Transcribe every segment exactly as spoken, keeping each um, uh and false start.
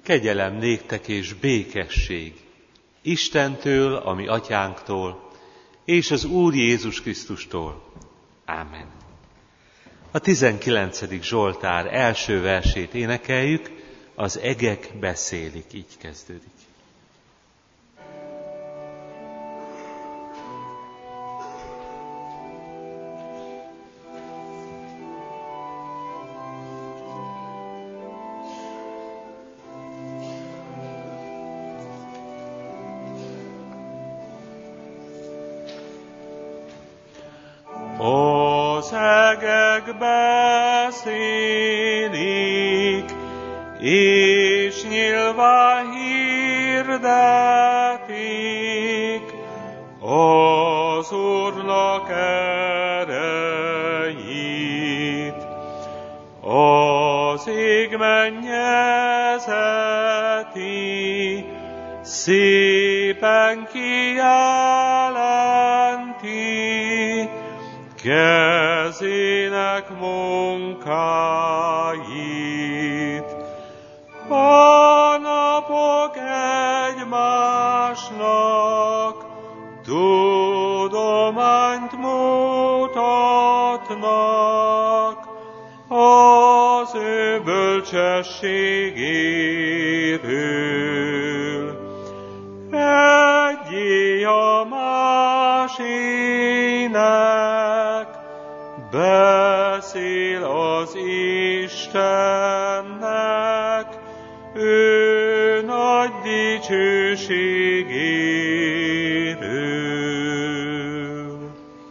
Kegyelem néktek és békesség Istentől, a mi atyánktól, és az Úr Jézus Krisztustól. Ámen. A tizenkilencedik Zsoltár első versét énekeljük, az egek beszélik, így kezdődik. Az egek beszélik, és nyilván hirdetik az Úrnak erejét. Az ég mennyezeti szépen kijelenti kezének munkáit. A napok egymásnak tudományt mutatnak az ő bölcsességéről. Egyé a másiknek beszél az Istennek, ő nagy dicsőségéről.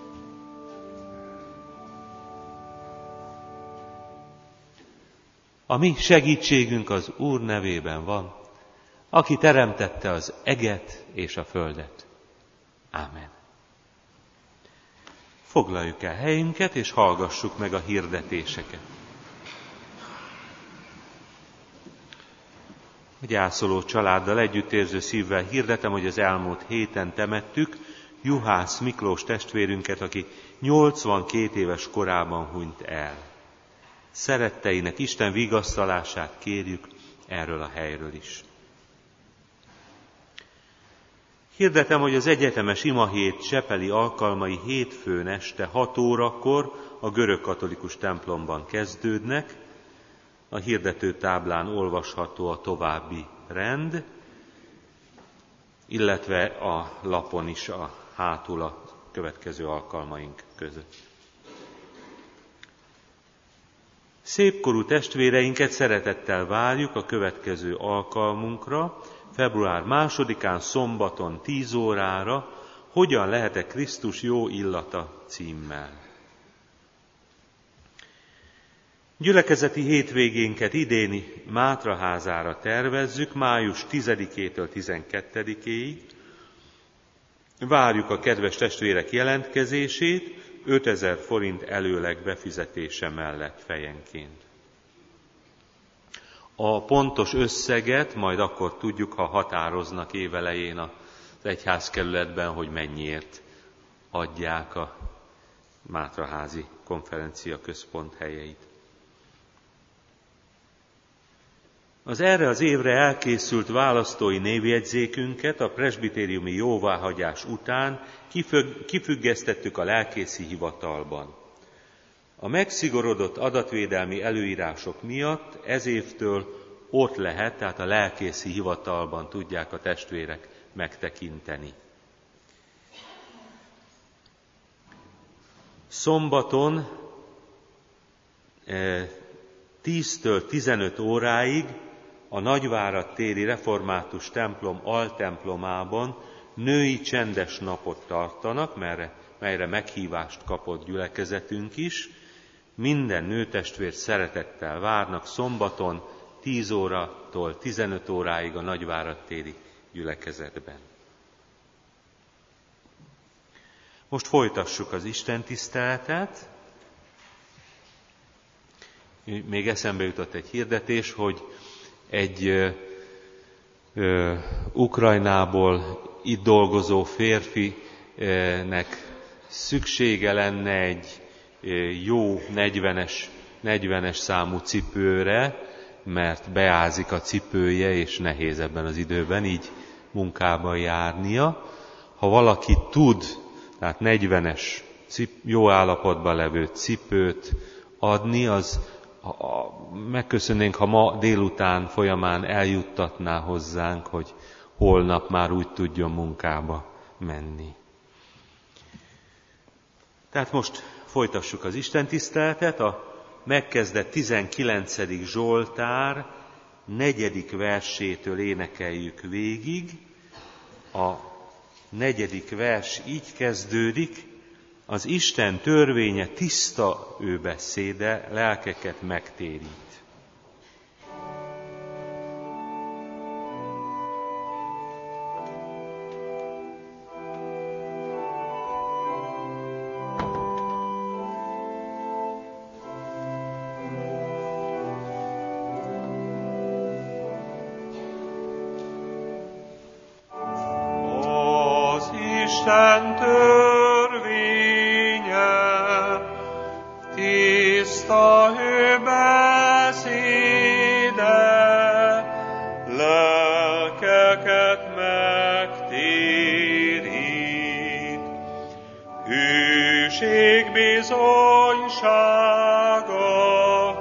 A mi segítségünk az Úr nevében van, aki teremtette az eget és a földet. Ámen. Foglaljuk el helyünket, és hallgassuk meg a hirdetéseket. A gyászoló családdal együttérző szívvel hirdetem, hogy az elmúlt héten temettük Juhász Miklós testvérünket, aki nyolcvankét éves korában hunyt el. Szeretteinek Isten vigasztalását kérjük erről a helyről is. Hirdetem, hogy az egyetemes imahét csepeli alkalmai hétfőn este hat órakor a görögkatolikus templomban kezdődnek. A hirdető táblán olvasható a további rend, illetve a lapon is a hátul a következő alkalmaink között. Szépkorú testvéreinket szeretettel várjuk a következő alkalmunkra, február másodikán szombaton tíz órára, Hogyan lehetek Krisztus jó illata címmel. Gyülekezeti hétvégénket idéni Mátraházára tervezzük, május tizedikétől tizenkettedikéig. Várjuk a kedves testvérek jelentkezését, ötezer forint előleg befizetése mellett fejenként. A pontos összeget majd akkor tudjuk, ha határoznak évelején az egyházkerületben, hogy mennyiért adják a Mátraházi konferencia központ helyeit. Az erre az évre elkészült választói névjegyzékünket a presbitériumi jóváhagyás után kifüggesztettük a lelkészi hivatalban. A megszigorodott adatvédelmi előírások miatt ez évtől ott lehet, tehát a lelkészi hivatalban tudják a testvérek megtekinteni. Szombaton tíztől tizenöt óráig a Nagyvárad téri református templom altemplomában női csendes napot tartanak, melyre, melyre meghívást kapott gyülekezetünk is. Minden nőtestvér szeretettel várnak szombaton tíz órától tizenöt óráig a Nagyvárad téri gyülekezetben. Most folytassuk az istentiszteletet. Még eszembe jutott egy hirdetés, hogy egy ö, ö, Ukrajnából itt dolgozó férfinek szüksége lenne egy ö, jó negyvenes, negyvenes számú cipőre, mert beázik a cipője, és nehéz ebben az időben így munkába járnia. Ha valaki tud, tehát negyvenes cip, jó állapotban levő cipőt adni, az a, a, megköszönnénk, ha ma délután folyamán eljuttatná hozzánk, hogy holnap már úgy tudjon munkába menni. Tehát most folytassuk az istentiszteletet, a megkezdett tizenkilencedik Zsoltár negyedik versétől énekeljük végig. A negyedik vers így kezdődik: az Isten törvénye tiszta ő beszéde, lelkeket megtérít. Isten törvénye, tiszta ő beszéde, lelkeket megtérít. Hűség bizonysága,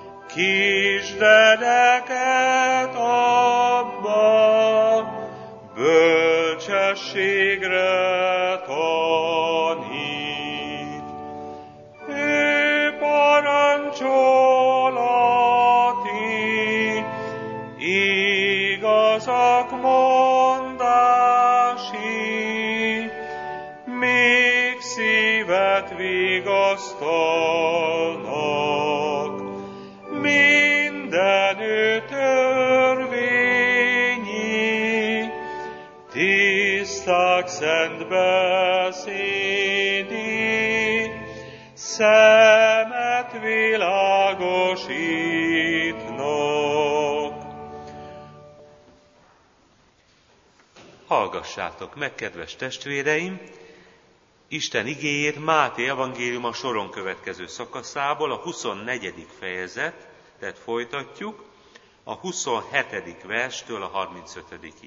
kisdedeket abba, bölcsességre tanít. Ő parancsolati, igazak mondási, még szívet vigasztalnak. Minden ő törvényi, tiszták szent beszédi, szemet világosítnak. Hallgassátok meg, kedves testvéreim, Isten igéjét Máté evangéliuma soron következő szakaszából, a huszonnegyedik fejezet, tehát folytatjuk, a huszonhetedik verstől a harmincötödikig.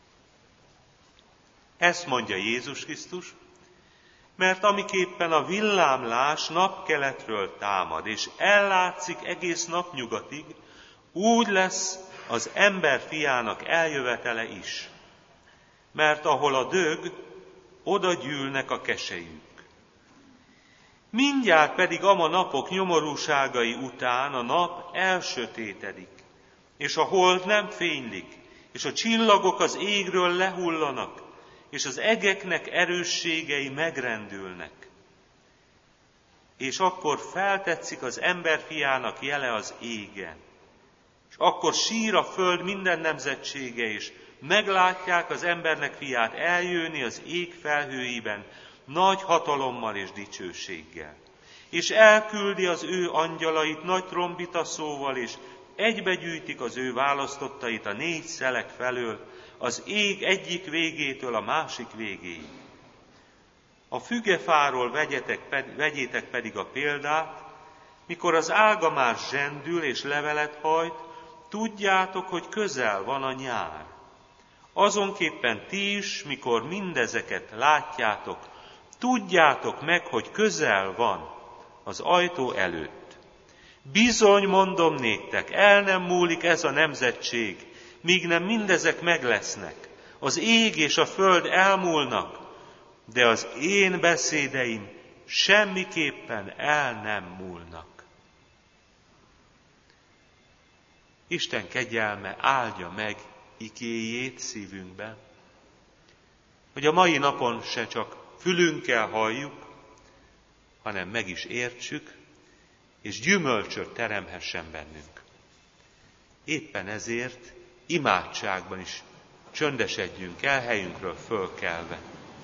Ezt mondja Jézus Krisztus, mert amiképpen a villámlás napkeletről támad, és ellátszik egész napnyugatig, úgy lesz az ember fiának eljövetele is. Mert ahol a dög, oda gyűlnek a keselyük. Mindjárt pedig ama napok nyomorúságai után a nap elsötétedik, és a hold nem fénylik, és a csillagok az égről lehullanak, és az egeknek erősségei megrendülnek. És akkor feltetszik az emberfiának jele az égen, és akkor sír a föld minden nemzetsége, és meglátják az embernek fiát eljönni az ég felhőiben, nagy hatalommal és dicsőséggel. És elküldi az ő angyalait nagy trombita szóval, és egybegyűjtik az ő választottait a négy szelek felől, az ég egyik végétől a másik végéig. A fügefáról vegyetek, vegyétek pedig a példát, mikor az ága már zsendül és levelet hajt, tudjátok, hogy közel van a nyár. Azonképpen ti is, mikor mindezeket látjátok, tudjátok meg, hogy közel van az ajtó előtt. Bizony, mondom néktek, el nem múlik ez a nemzetség, míg nem mindezek meglesznek. Az ég és a föld elmúlnak, de az én beszédeim semmiképpen el nem múlnak. Isten kegyelme áldja meg igéjét szívünkben, hogy a mai napon se csak fülünkkel halljuk, hanem meg is értsük, és gyümölcsöt teremhessen bennünk. Éppen ezért imádságban is csöndesedjünk el, helyünkről fölkelve.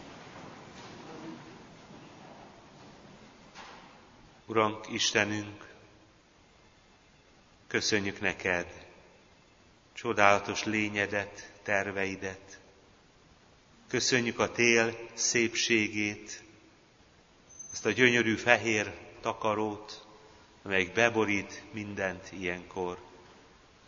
Uram, Istenünk, köszönjük neked csodálatos lényedet, terveidet. Köszönjük a tél szépségét, azt a gyönyörű fehér takarót, amelyik beborít mindent ilyenkor.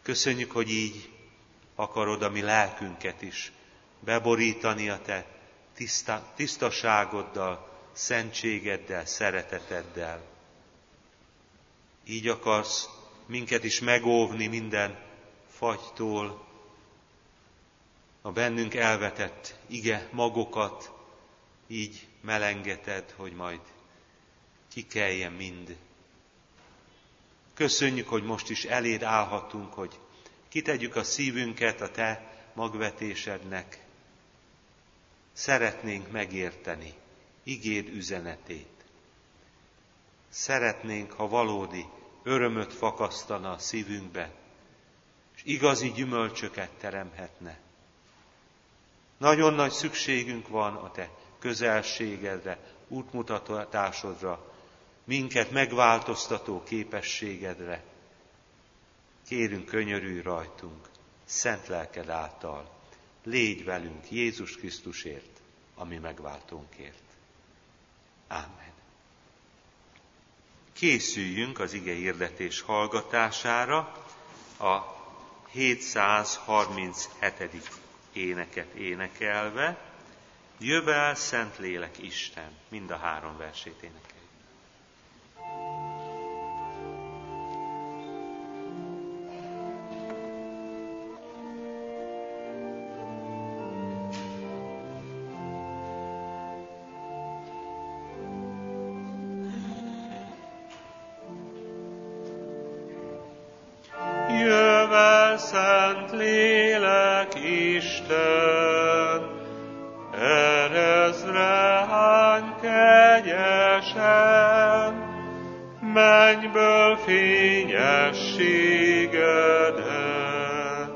Köszönjük, hogy így akarod a mi lelkünket is beborítani a te tiszta, tisztaságoddal, szentségeddel, szereteteddel. Így akarsz minket is megóvni minden fagytól, a bennünk elvetett ige magokat így melengeted, hogy majd kikeljen mind. Köszönjük, hogy most is eléd állhatunk, hogy kitegyük a szívünket a te magvetésednek. Szeretnénk megérteni igéd üzenetét. Szeretnénk, ha valódi örömöt fakasztana a szívünkbe, és igazi gyümölcsöket teremhetne. Nagyon nagy szükségünk van a te közelségedre, útmutatásodra, minket megváltoztató képességedre. Kérünk, könyörülj rajtunk, szent lelked által. Légy velünk Jézus Krisztusért, a mi megváltónkért. Ámen. Készüljünk az ige hirdetés hallgatására, a hétszázharminchetedik éneket énekelve. Jövel, Szentlélek Isten, mind a három versét énekeljük. Jövel, Szentlélek Isten, erezd reány kegyesen, mennyből fényességedet.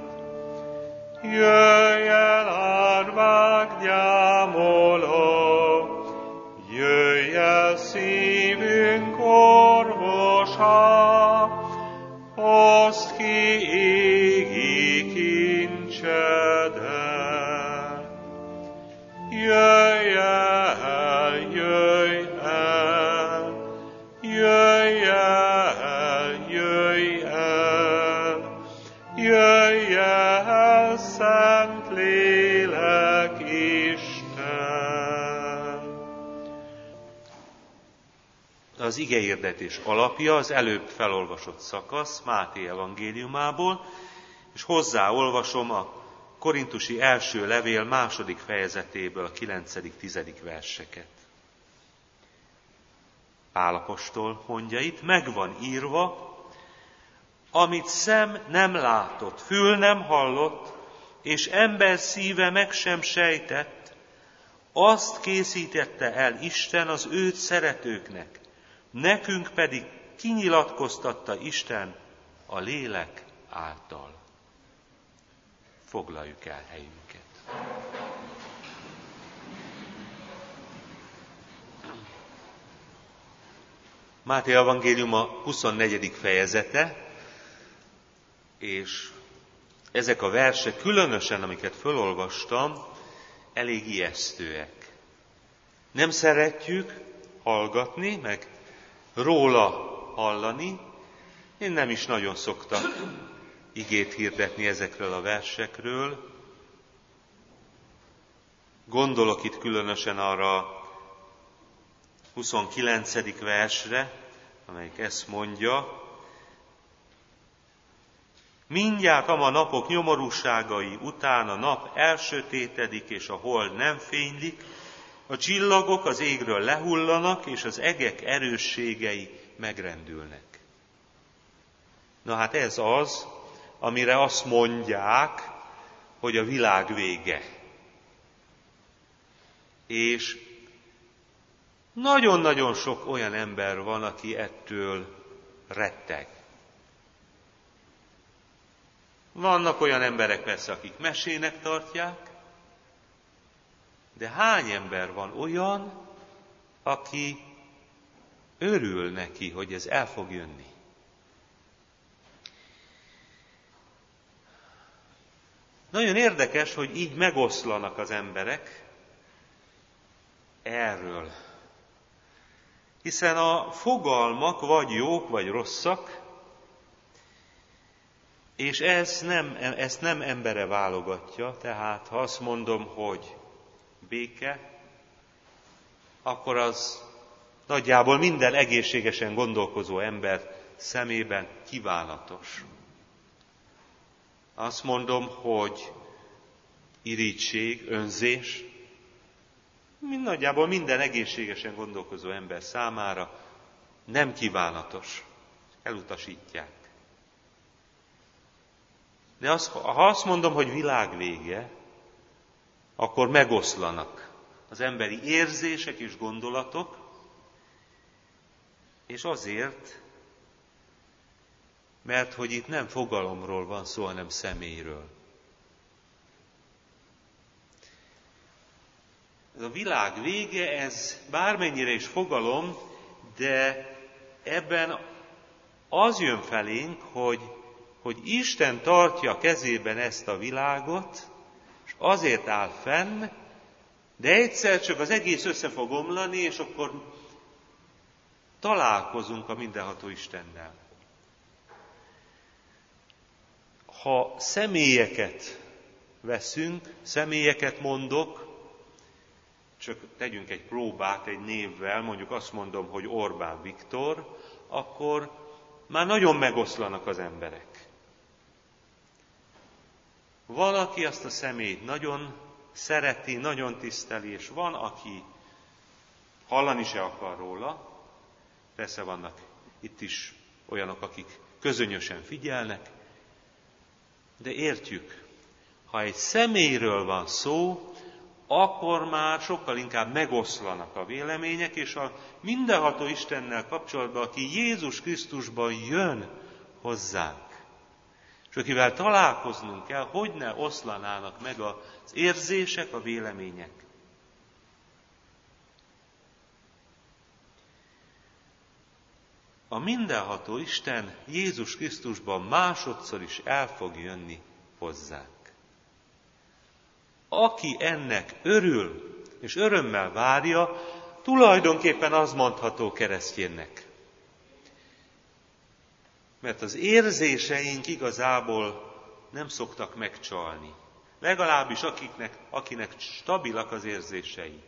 Jöjj el, árvák gyámoló, jöjj el szívünk orvosa, oszd ki égi kincsedet. Jöjj el, jöjj el, jöjj el, jöjj el, jöjj el, Szentlélek Isten. Az igehirdetés alapja az előbb felolvasott szakasz Máté evangéliumából, és hozzáolvasom a korintusi első levél második fejezetéből a kilencedik-tizedik verseket. Pál apostol mondja itt, megvan írva, amit szem nem látott, fül nem hallott, és ember szíve meg sem sejtett, azt készítette el Isten az őt szeretőknek, nekünk pedig kinyilatkoztatta Isten a lélek által. Foglaljuk el helyünket. Máté evangéliuma huszonnegyedik fejezete, és ezek a versek, különösen amiket fölolvastam, elég ijesztőek. Nem szeretjük hallgatni, meg róla hallani. Én nem is nagyon szoktam igét hirdetni ezekről a versekről. Gondolok itt különösen arra a huszonkilencedik versre, amelyik ezt mondja. Mindjárt ama napok nyomorúságai után a nap elsötétedik, és a hold nem fénylik, a csillagok az égről lehullanak, és az egek erősségei megrendülnek. Na hát ez az, amire azt mondják, hogy a világ vége. És nagyon-nagyon sok olyan ember van, aki ettől retteg. Vannak olyan emberek persze, akik mesének tartják, de hány ember van olyan, aki örül neki, hogy ez el fog jönni? Nagyon érdekes, hogy így megoszlanak az emberek erről. Hiszen a fogalmak vagy jók, vagy rosszak, És ez nem, ezt nem embere válogatja, tehát ha azt mondom, hogy béke, akkor az nagyjából minden egészségesen gondolkozó ember szemében kívánatos. Azt mondom, hogy irigység, önzés, mind nagyjából minden egészségesen gondolkozó ember számára nem kívánatos. Elutasítják. De az, ha azt mondom, hogy világ vége, akkor megoszlanak az emberi érzések és gondolatok, és azért, mert hogy itt nem fogalomról van szó, hanem személyről. Ez a világ vége, ez bármennyire is fogalom, de ebben az jön felénk, hogy, hogy Isten tartja a kezében ezt a világot, és azért áll fenn, de egyszer csak az egész össze fog omlani, és akkor találkozunk a mindenható Istennel. Ha személyeket veszünk, személyeket mondok, csak tegyünk egy próbát egy névvel, mondjuk azt mondom, hogy Orbán Viktor, akkor már nagyon megoszlanak az emberek. Van, aki azt a személyt nagyon szereti, nagyon tiszteli, és van, aki hallani se akar róla. Persze vannak itt is olyanok, akik közönösen figyelnek, de értjük, ha egy személyről van szó, akkor már sokkal inkább megoszlanak a vélemények, és a mindenható Istennel kapcsolatban, aki Jézus Krisztusban jön hozzánk, és akivel találkoznunk kell, hogy ne oszlanának meg az érzések, a vélemények. A mindenható Isten Jézus Krisztusban másodszor is el fog jönni hozzánk. Aki ennek örül és örömmel várja, tulajdonképpen az mondható keresztjénnek. Mert az érzéseink igazából nem szoktak megcsalni. Legalábbis akiknek, akinek stabilak az érzései.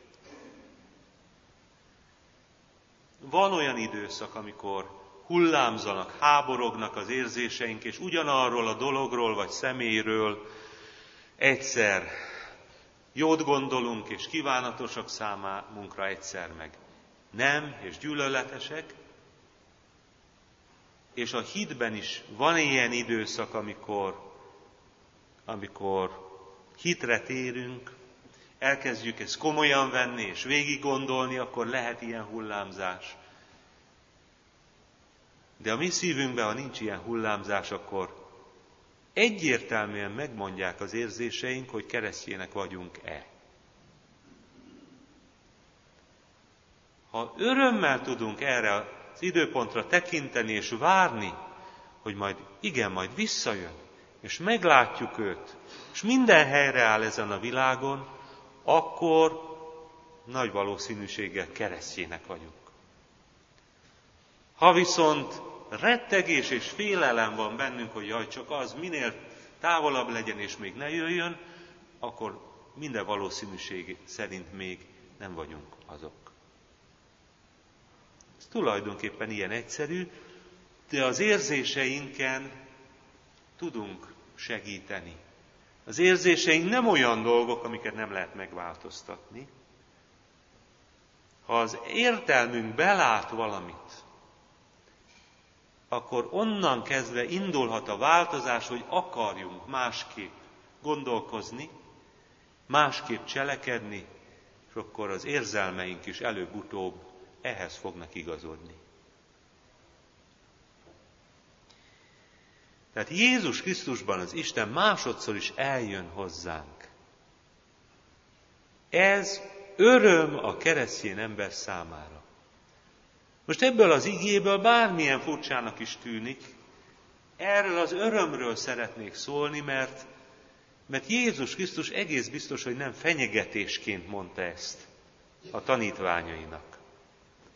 Van olyan időszak, amikor hullámzanak, háborognak az érzéseink, és ugyanarról a dologról vagy személyről egyszer jót gondolunk, és kívánatosak számunkra, egyszer meg nem, és gyűlöletesek. És a hitben is van ilyen időszak, amikor, amikor hitre térünk, elkezdjük ezt komolyan venni és végig gondolni, akkor lehet ilyen hullámzás. De a mi szívünkben, ha nincs ilyen hullámzás, akkor egyértelműen megmondják az érzéseink, hogy keresztjének vagyunk-e. Ha örömmel tudunk erre az időpontra tekinteni és várni, hogy majd igen, majd visszajön, és meglátjuk őt, és minden helyre áll ezen a világon, akkor nagy valószínűséggel keresztjének vagyunk. Ha viszont rettegés és félelem van bennünk, hogy jaj, csak az minél távolabb legyen és még ne jöjjön, akkor minden valószínűség szerint még nem vagyunk azok. Ez tulajdonképpen ilyen egyszerű, de az érzéseinken tudunk segíteni. Az érzéseink nem olyan dolgok, amiket nem lehet megváltoztatni. Ha az értelmünk belát valamit, akkor onnan kezdve indulhat a változás, hogy akarjunk másképp gondolkozni, másképp cselekedni, és akkor az érzelmeink is előbb-utóbb ehhez fognak igazodni. Tehát Jézus Krisztusban az Isten másodszor is eljön hozzánk. Ez öröm a keresztény ember számára. Most ebből az igéből bármilyen furcsának is tűnik, erről az örömről szeretnék szólni, mert, mert Jézus Krisztus egész biztos, hogy nem fenyegetésként mondta ezt a tanítványainak.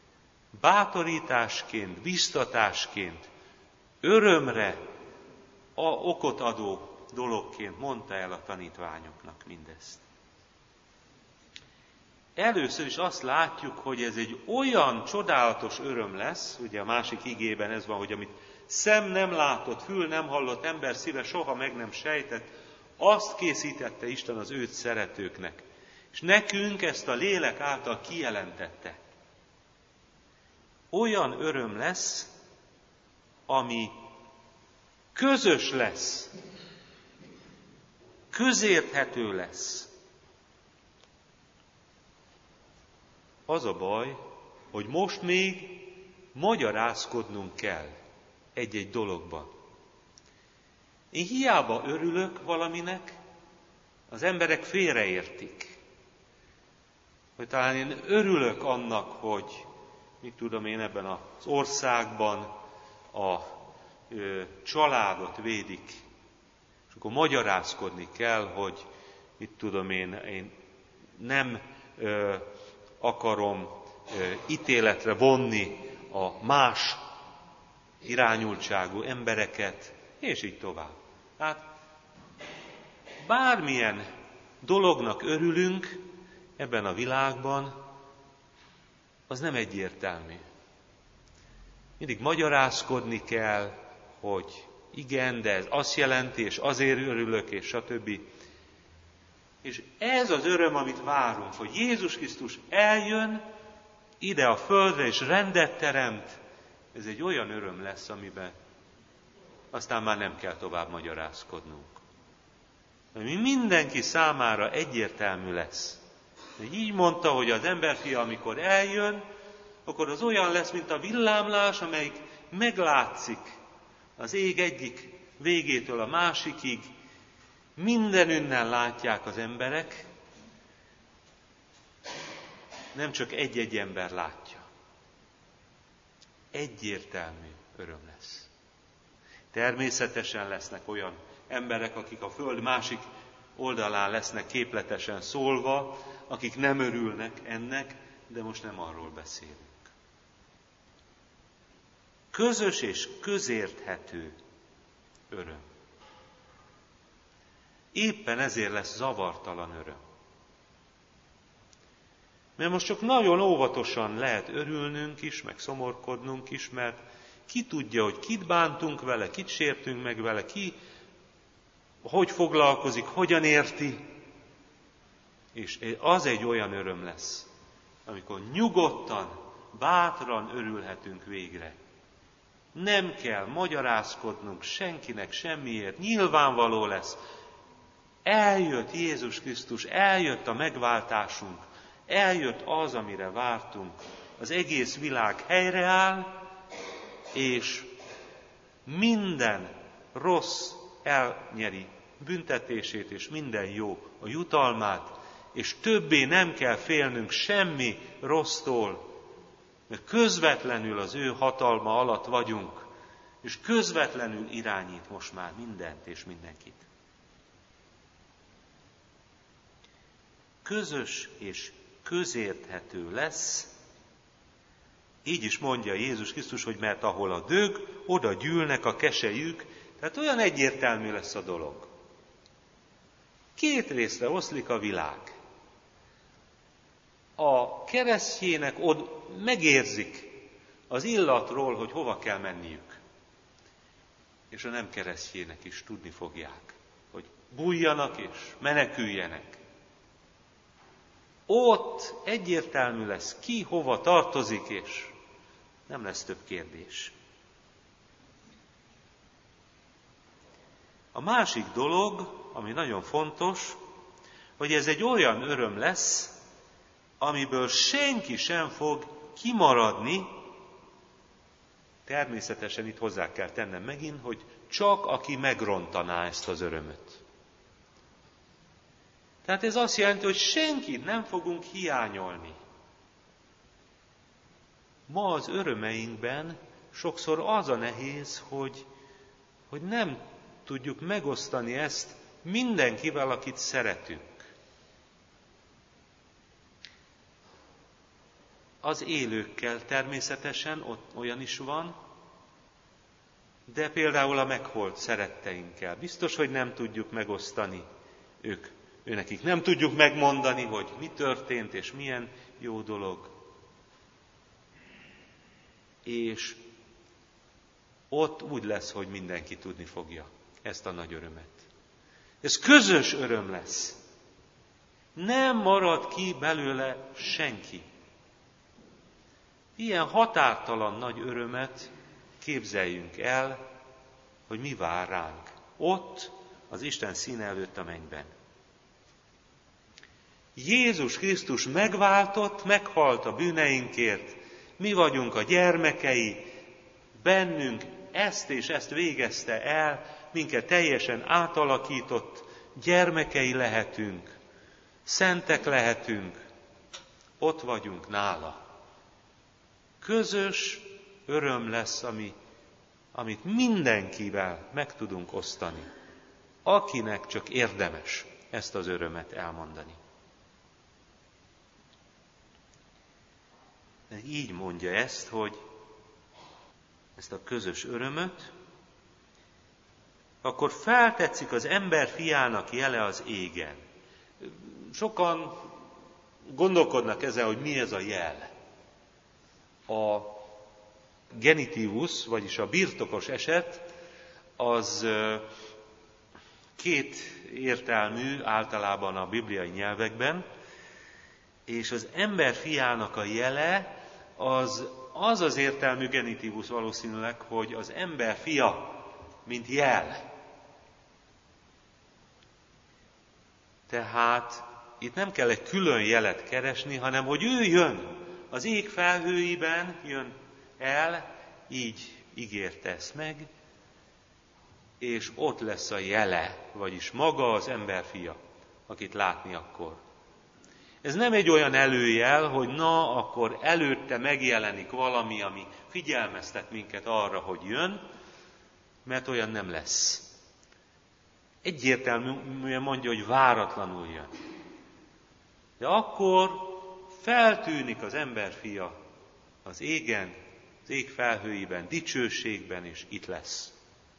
Bátorításként, biztatásként, örömre a okot adó dologként mondta el a tanítványoknak mindezt. Először is azt látjuk, hogy ez egy olyan csodálatos öröm lesz, ugye a másik igében ez van, hogy amit szem nem látott, fül nem hallott, ember szíve soha meg nem sejtett, azt készítette Isten az őt szeretőknek. És nekünk ezt a lélek által kijelentette. Olyan öröm lesz, ami közös lesz, közérthető lesz. Az a baj, hogy most még magyarázkodnunk kell egy-egy dologban. Én hiába örülök valaminek, az emberek félreértik. Hogy talán én örülök annak, hogy mit tudom én ebben az országban a ö, családot védik. És akkor magyarázkodni kell, hogy mit tudom én, én nem ö, akarom ö, ítéletre vonni a más irányultságú embereket, és így tovább. Tehát bármilyen dolognak örülünk ebben a világban, az nem egyértelmű. Mindig magyarázkodni kell, hogy igen, de ez azt jelenti, és azért örülök, és stb. És ez az öröm, amit várunk, hogy Jézus Krisztus eljön ide a földre, és rendet teremt, ez egy olyan öröm lesz, amiben aztán már nem kell tovább magyarázkodnunk. Ami mindenki számára egyértelmű lesz. Így mondta, hogy az emberfia, amikor eljön, akkor az olyan lesz, mint a villámlás, amelyik meglátszik az ég egyik végétől a másikig. Mindenünnen látják az emberek, nem csak egy-egy ember látja. Egyértelmű öröm lesz. Természetesen lesznek olyan emberek, akik a föld másik oldalán lesznek képletesen szólva, akik nem örülnek ennek, de most nem arról beszélünk. Közös és közérthető öröm. Éppen ezért lesz zavartalan öröm. Mert most csak nagyon óvatosan lehet örülnünk is, meg szomorkodnunk is, mert ki tudja, hogy kit bántunk vele, kit sértünk meg vele, ki hogy foglalkozik, hogyan érti. És az egy olyan öröm lesz, amikor nyugodtan, bátran örülhetünk végre. Nem kell magyarázkodnunk senkinek semmiért, nyilvánvaló lesz. Eljött Jézus Krisztus, eljött a megváltásunk, eljött az, amire vártunk. Az egész világ helyreáll, és minden rossz elnyeri büntetését, és minden jó a jutalmát, és többé nem kell félnünk semmi rossztól, mert közvetlenül az ő hatalma alatt vagyunk, és közvetlenül irányít most már mindent és mindenkit. Közös és közérthető lesz, így is mondja Jézus Krisztus, hogy mert ahol a dög, oda gyűlnek a keselyük, tehát olyan egyértelmű lesz a dolog. Két részre oszlik a világ. A keresztjének ott megérzik az illatról, hogy hova kell menniük. És a nem keresztjének is tudni fogják, hogy bújjanak és meneküljenek. Ott egyértelmű lesz, ki hova tartozik, és nem lesz több kérdés. A másik dolog, ami nagyon fontos, hogy ez egy olyan öröm lesz, amiből senki sem fog kimaradni. Természetesen itt hozzá kell tennem megint, hogy csak aki megrontaná ezt az örömöt. Tehát ez azt jelenti, hogy senkit nem fogunk hiányolni. Ma az örömeinkben sokszor az a nehéz, hogy, hogy nem tudjuk megosztani ezt mindenkivel, akit szeretünk. Az élőkkel természetesen ott olyan is van, de például a meghalt szeretteinkkel biztos, hogy nem tudjuk megosztani ők, őnekik nem tudjuk megmondani, hogy mi történt és milyen jó dolog. És ott úgy lesz, hogy mindenki tudni fogja ezt a nagy örömet. Ez közös öröm lesz. Nem marad ki belőle senki. Ilyen határtalan nagy örömet képzeljünk el, hogy mi vár ránk. Ott, az Isten színe előtt a mennyben. Jézus Krisztus megváltott, meghalt a bűneinkért. Mi vagyunk a gyermekei, bennünk ezt és ezt végezte el, minket teljesen átalakított, gyermekei lehetünk, szentek lehetünk, ott vagyunk nála. Közös öröm lesz, ami, amit mindenkivel meg tudunk osztani, akinek csak érdemes ezt az örömet elmondani. De így mondja ezt, hogy ezt a közös örömöt, akkor feltetszik az ember fiának jele az égen. Sokan gondolkodnak ezen, hogy mi ez a jel. A genitívus, vagyis a birtokos eset, az két értelmű általában a bibliai nyelvekben, és az ember fiának a jele az az, az értelmű genitívus valószínűleg, hogy az ember fia, mint jel. Tehát itt nem kell egy külön jelet keresni, hanem hogy ő jön, az ég felhőiben jön el, így ígérte ezt meg, és ott lesz a jele, vagyis maga az ember fia, akit látni akkor. Ez nem egy olyan előjel, hogy na, akkor előtte megjelenik valami, ami figyelmeztet minket arra, hogy jön, mert olyan nem lesz. Egyértelműen mondja, hogy váratlanul jön. De akkor feltűnik az ember fia az égen, az ég felhőiben, dicsőségben, és itt lesz.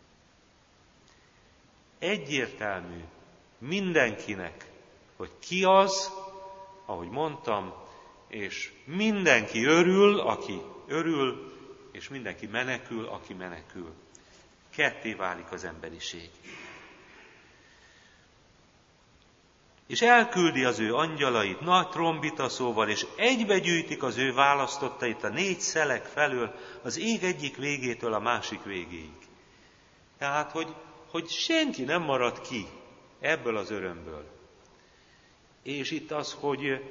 Egyértelmű mindenkinek, hogy ki az, ahogy mondtam, és mindenki örül, aki örül, és mindenki menekül, aki menekül. Ketté válik az emberiség. És elküldi az ő angyalait nagy trombitaszóval, és egybegyűjtik az ő választottait a négy szelek felől, az ég egyik végétől a másik végéig. Tehát, hogy, hogy senki nem marad ki ebből az örömből. És itt az, hogy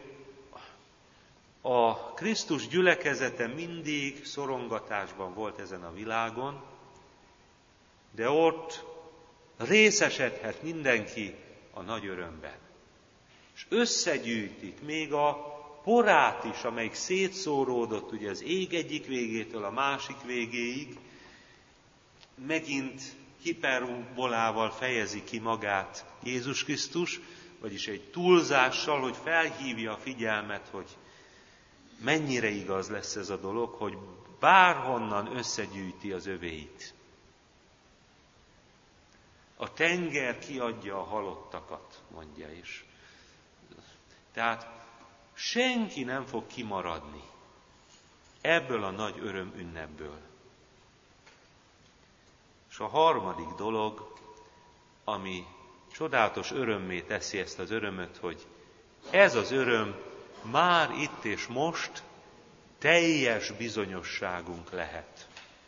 a Krisztus gyülekezete mindig szorongatásban volt ezen a világon, de ott részesedhet mindenki a nagy örömben. És összegyűjtik még a porát is, amelyik szétszóródott ugye az ég egyik végétől a másik végéig, megint hiperbolával fejezi ki magát Jézus Krisztus, vagyis egy túlzással, hogy felhívja a figyelmet, hogy mennyire igaz lesz ez a dolog, hogy bárhonnan összegyűjti az övéit. A tenger kiadja a halottakat, mondja is. Tehát senki nem fog kimaradni ebből a nagy öröm ünnepből. És a harmadik dolog, ami csodálatos örömmé teszi ezt az örömöt, hogy ez az öröm már itt és most teljes bizonyosságunk lehet.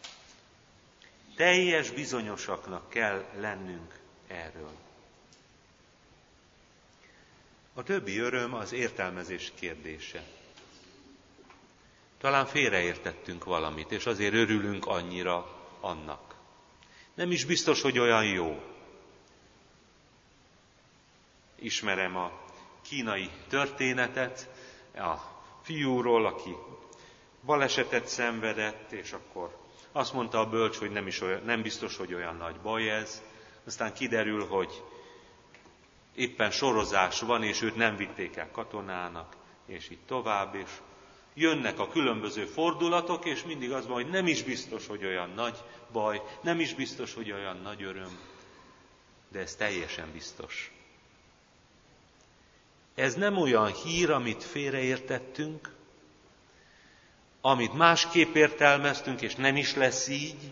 Teljes bizonyosaknak kell lennünk erről. A többi öröm az értelmezés kérdése. Talán félreértettünk valamit, és azért örülünk annyira annak. Nem is biztos, hogy olyan jó. Ismerem a kínai történetet, a fiúról, aki balesetet szenvedett, és akkor azt mondta a bölcs, hogy nem, is olyan, nem biztos, hogy olyan nagy baj ez. Aztán kiderül, hogy éppen sorozás van, és őt nem vitték el katonának, és így tovább, és Jönnek a különböző fordulatok, és mindig az van, hogy nem is biztos, hogy olyan nagy baj, nem is biztos, hogy olyan nagy öröm, de ez teljesen biztos. Ez nem olyan hír, amit félreértettünk, amit másképp értelmeztünk, és nem is lesz így.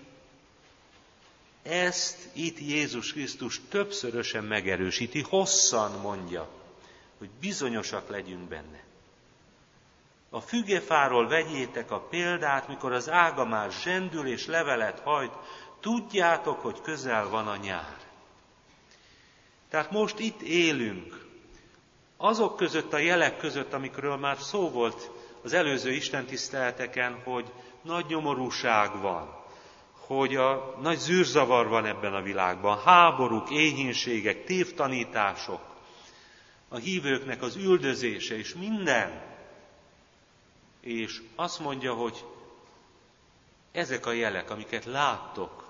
Ezt itt Jézus Krisztus többszörösen megerősíti, hosszan mondja, hogy bizonyosak legyünk benne. A fügefáról vegyétek a példát, mikor az ága már zsendül és levelet hajt, tudjátok, hogy közel van a nyár. Tehát most itt élünk, azok között a jelek között, amikről már szó volt az előző istentiszteleteken, hogy nagy nyomorúság van, hogy a nagy zűrzavar van ebben a világban, háborúk, éhínségek, tévtanítások, a hívőknek az üldözése és minden. És azt mondja, hogy ezek a jelek, amiket láttok,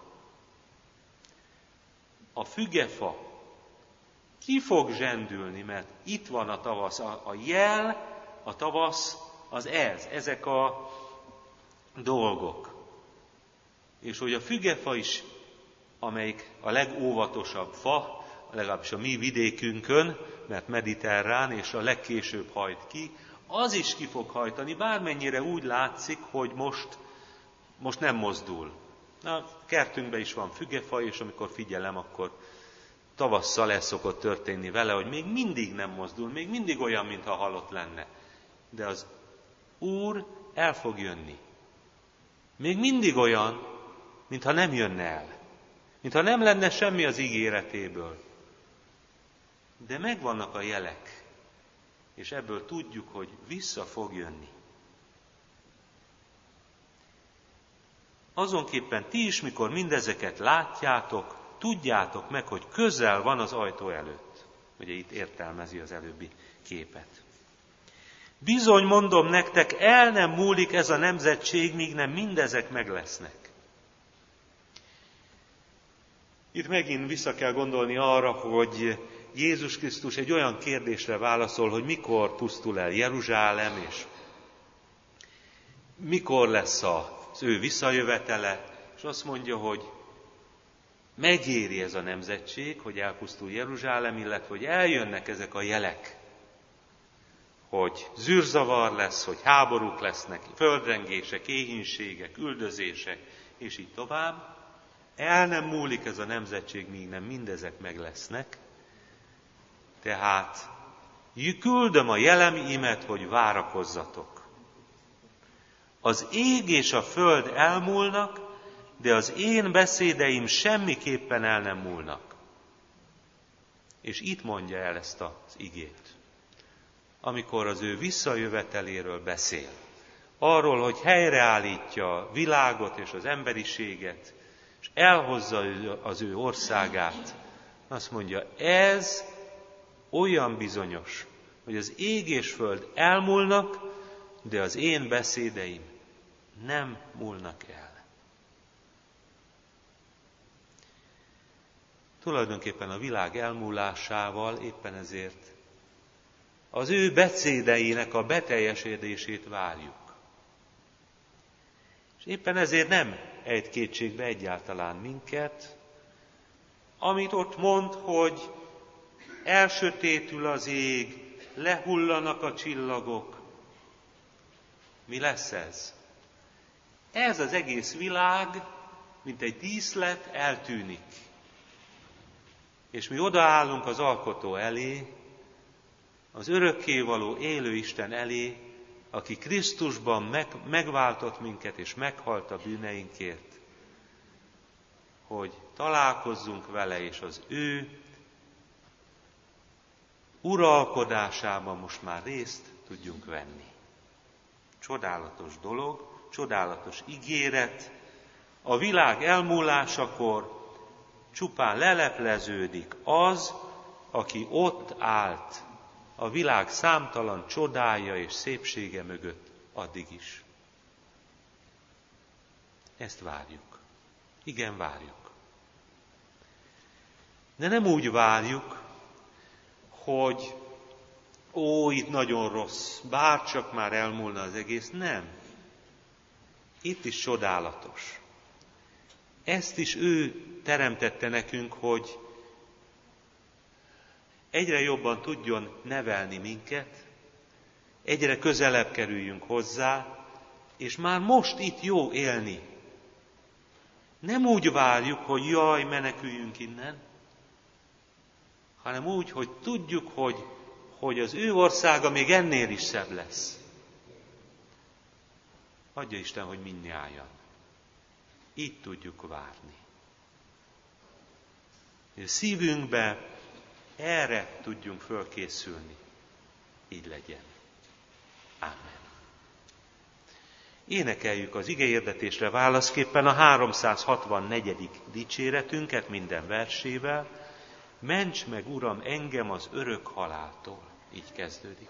a fügefa ki fog zsendülni, mert itt van a tavasz. A, a jel, a tavasz az ez, ezek a dolgok. És hogy a fügefa is, amelyik a legóvatosabb fa, legalábbis a mi vidékünkön, mert mediterrán, és a legkésőbb hajt ki, az is ki fog hajtani, bármennyire úgy látszik, hogy most, most nem mozdul. A kertünkben is van fügefa, és amikor figyelem, akkor tavasszal el szokott történni vele, hogy még mindig nem mozdul, még mindig olyan, mintha halott lenne. De az Úr el fog jönni. Még mindig olyan, mintha nem jönne el. Mintha nem lenne semmi az ígéretéből. De megvannak a jelek. És ebből tudjuk, hogy vissza fog jönni. Azonképpen ti is, mikor mindezeket látjátok, tudjátok meg, hogy közel van az ajtó előtt. Ugye itt értelmezi az előbbi képet. Bizony mondom nektek, el nem múlik ez a nemzetség, míg nem mindezek meg lesznek. Itt megint vissza kell gondolni arra, hogy Jézus Krisztus egy olyan kérdésre válaszol, hogy mikor pusztul el Jeruzsálem, és mikor lesz az ő visszajövetele, és azt mondja, hogy megéri ez a nemzetség, hogy elpusztul Jeruzsálem, illetve hogy eljönnek ezek a jelek, hogy zűrzavar lesz, hogy háborúk lesznek, földrengések, éhínségek, üldözések, és így tovább. El nem múlik ez a nemzetség, míg nem mindezek meg lesznek. Tehát küldöm a jelemeimet, hogy várakozzatok. Az ég és a föld elmúlnak, de az én beszédeim semmiképpen el nem múlnak. És itt mondja el ezt az igét, amikor az ő visszajöveteléről beszél. Arról, hogy helyreállítja a világot és az emberiséget, és elhozza az ő országát. Azt mondja, ez olyan bizonyos, hogy az ég és föld elmúlnak, de az én beszédeim nem múlnak el. Tulajdonképpen a világ elmúlásával éppen ezért az ő beszédeinek a beteljesedését várjuk. És éppen ezért nem ejt kétségbe egyáltalán minket, amit ott mond, hogy elsötétül az ég, lehullanak a csillagok. Mi lesz ez? Ez az egész világ, mint egy díszlet, eltűnik. És mi odaállunk az Alkotó elé, az örökkévaló élő Isten elé, aki Krisztusban meg, megváltott minket és meghalt a bűneinkért, hogy találkozzunk vele, és az ő uralkodásában most már részt tudjunk venni. Csodálatos dolog, csodálatos ígéret. A világ elmúlásakor csupán lelepleződik az, aki ott állt a világ számtalan csodája és szépsége mögött addig is. Ezt várjuk. Igen, várjuk. De nem úgy várjuk, hogy ó, itt nagyon rossz, bárcsak már elmúlna az egész. Nem. Itt is csodálatos. Ezt is ő teremtette nekünk, hogy egyre jobban tudjon nevelni minket, egyre közelebb kerüljünk hozzá, és már most itt jó élni. Nem úgy várjuk, hogy jaj, meneküljünk innen, hanem úgy, hogy tudjuk, hogy, hogy az ő országa még ennél is szebb lesz. Adja Isten, hogy mindnyájan így tudjuk várni. Hogy a szívünkbe erre tudjunk fölkészülni. Így legyen. Ámen. Énekeljük az igeherdetésre válaszképpen a háromszázhatvannegyedik dicséretünket minden versével. Ments meg, Uram, engem az örök haláltól. Így kezdődik.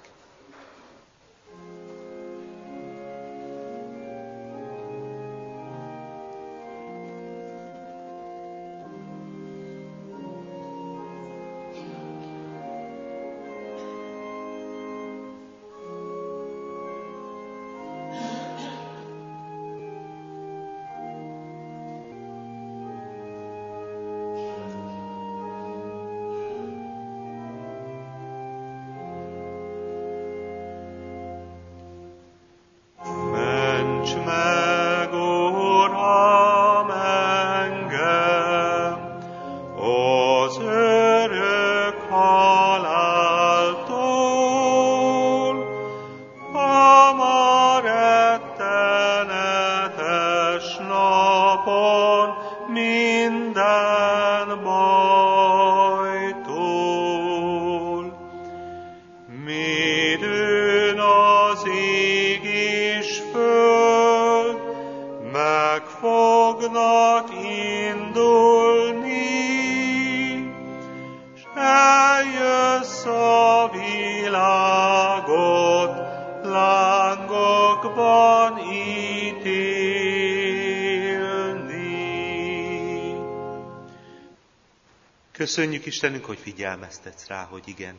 Köszönjük Istenünk, hogy figyelmeztetsz rá, hogy igen,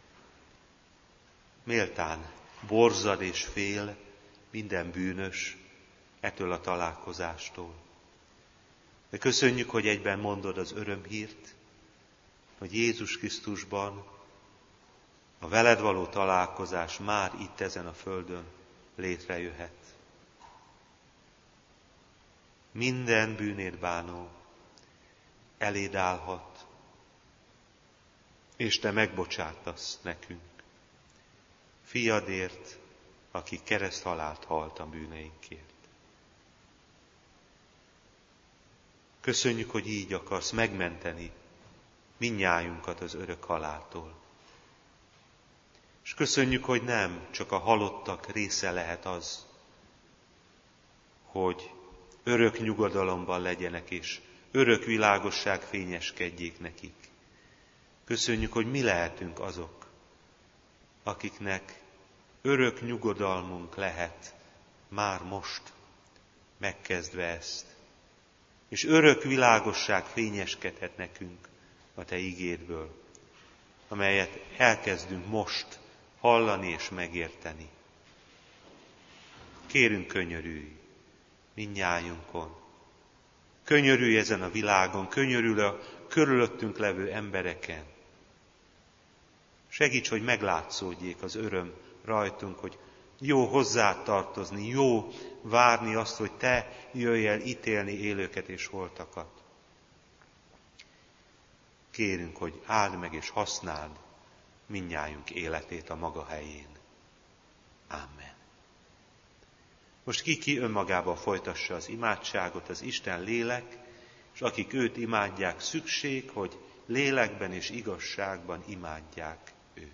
méltán borzad és fél minden bűnös ettől a találkozástól. De köszönjük, hogy egyben mondod az örömhírt, hogy Jézus Krisztusban a veled való találkozás már itt ezen a földön létrejöhet. Minden bűnét bánó eléd állhat, és te megbocsátasz nekünk, fiadért, aki kereszthalált halt a bűneinkért. Köszönjük, hogy így akarsz megmenteni mindnyájunkat az örök haláltól. És köszönjük, hogy nem csak a halottak része lehet az, hogy örök nyugodalomban legyenek, és örök világosság fényeskedjék nekik. Köszönjük, hogy mi lehetünk azok, akiknek örök nyugodalmunk lehet már most, megkezdve ezt. És örök világosság fényeskedhet nekünk a te igédből, amelyet elkezdünk most hallani és megérteni. Kérünk, könyörülj mindnyájunkon. Könyörülj ezen a világon, könyörülj a körülöttünk levő embereken. Segíts, hogy meglátszódjék az öröm rajtunk, hogy jó hozzád tartozni, jó várni azt, hogy te jöjj el ítélni élőket és holtakat. Kérünk, hogy áld meg és használd mindnyájunk életét a maga helyén. Amen. Most ki-ki önmagába folytassa az imádságot, az Isten lélek, és akik őt imádják, szükség, hogy lélekben és igazságban imádják őt.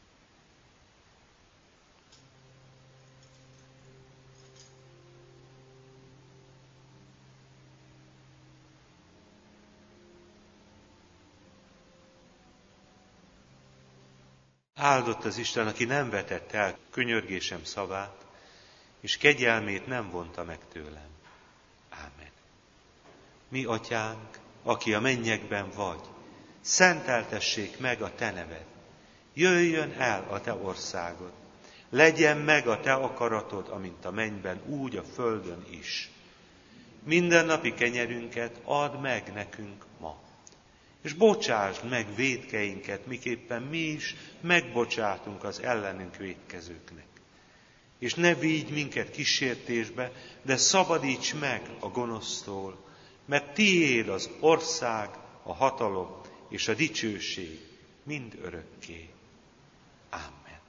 Áldott az Isten, aki nem vetett el könyörgésem szavát, és kegyelmét nem vonta meg tőlem. Ámen. Mi, Atyánk, aki a mennyekben vagy, szenteltessék meg a te neved. Jöjjön el a te országod. Legyen meg a te akaratod, amint a mennyben, úgy a földön is. Mindennapi kenyerünket add meg nekünk ma. És bocsásd meg vétkeinket, miképpen mi is megbocsátunk az ellenünk vétkezőknek. És ne vigy minket kísértésbe, de szabadíts meg a gonosztól, mert tiéd az ország, a hatalom és a dicsőség mind örökké. Amen.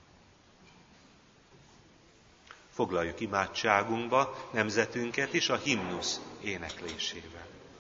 Foglaljuk imádságunkba nemzetünket is a himnusz éneklésével.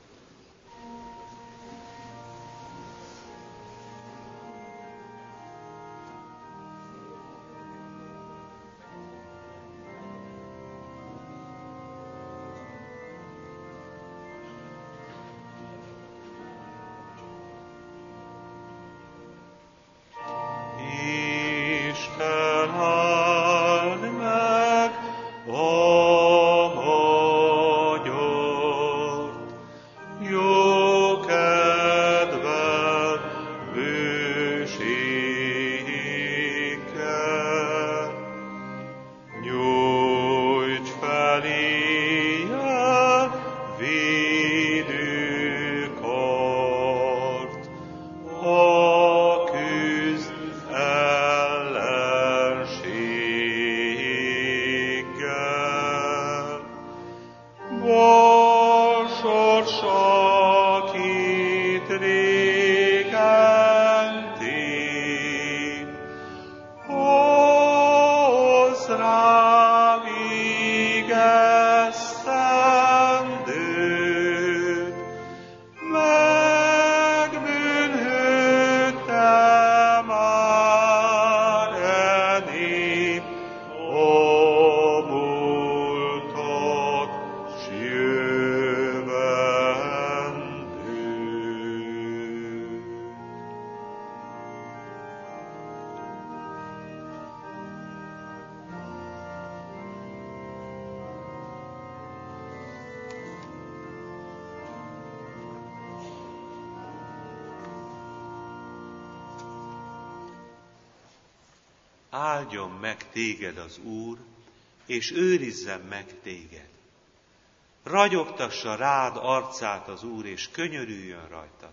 Áldjon meg téged az Úr, és őrizzen meg téged. Ragyogtassa rád arcát az Úr, és könyörüljön rajtad.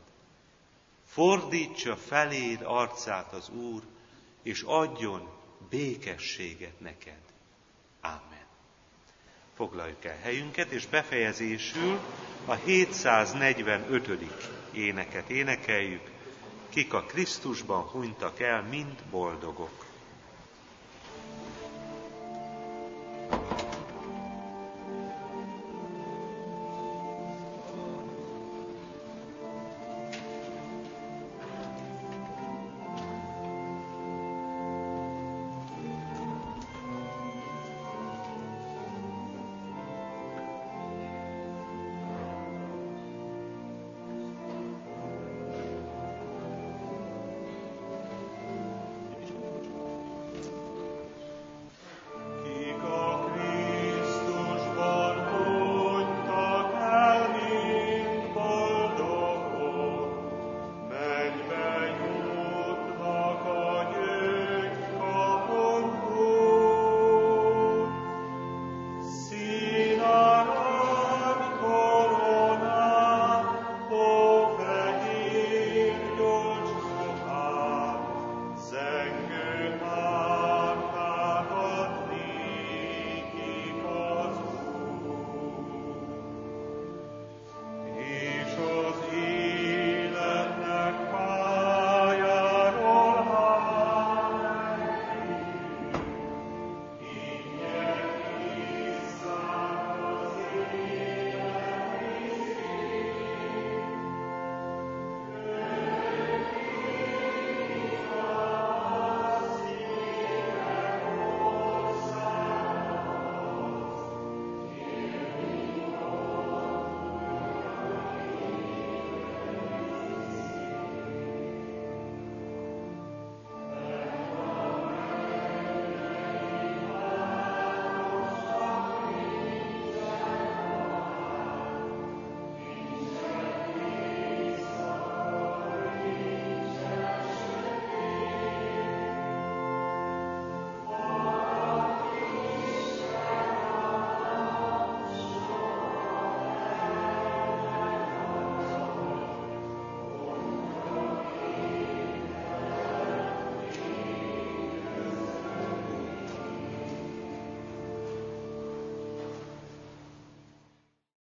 Fordítsa feléd arcát az Úr, és adjon békességet neked. Ámen. Foglaljuk el helyünket, és befejezésül a hétszáznegyvenötödik éneket énekeljük. Kik a Krisztusban hunytak el, mind boldogok.